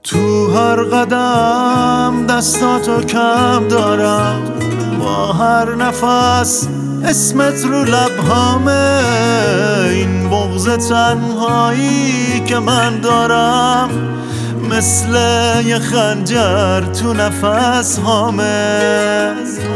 تو هر قدم دستاتو کم دارم، با هر نفس اسمت رو لبهامه. این بغض تنهایی که من دارم مثل یه خنجر تو نفس هامه.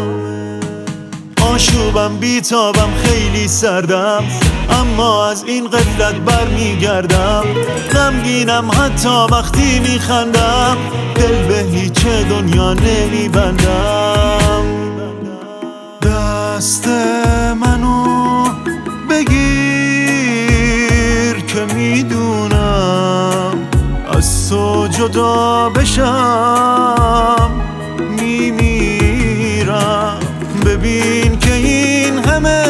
آشوبم بیتابم خیلی سردم، اما از این غفلت برمیگردم. غمگینم حتی وقتی میخندم، دل به هیچ دنیا نمیبندم. دست منو بگیر که میدونم از تو جدا بشم میمیرم. ببین که این همه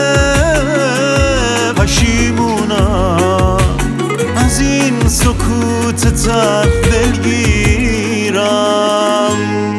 پشیمونم، از این سکوت تلخ دلگیرم.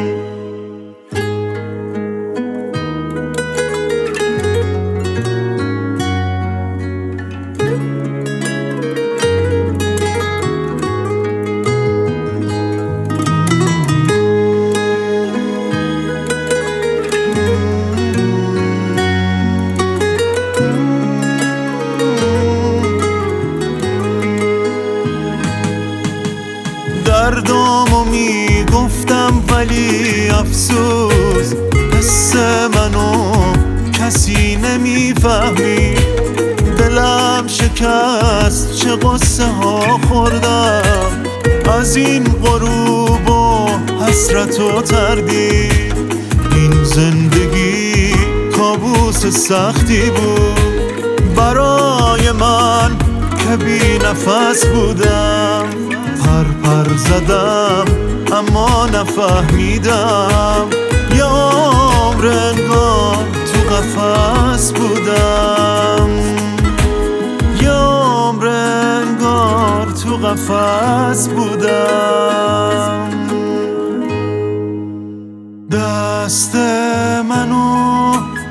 دردامو میگفتم ولی افسوس، حس منو کسی نمیفهمی. دلم شکست، چه قصه ها خوردم از این غروب و حسرت و تردید. این زندگی کابوس سختی بود برای من که بی نفس بودم. پر زدم اما نفهمیدم، یه عمر انگار تو قفس بودم. یه عمر انگار تو قفس بودم. دست منو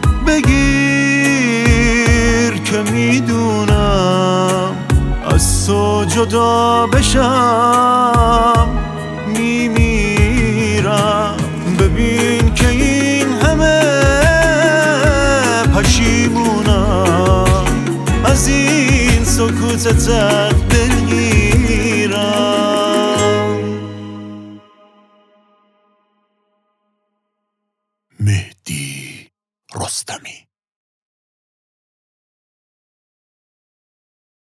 بگیر که میدونم از تو جدا بشم میمیرم. ببین که این همه پشیمونم، از این سکوت تلخ دلگیرم. مهدی رستمی.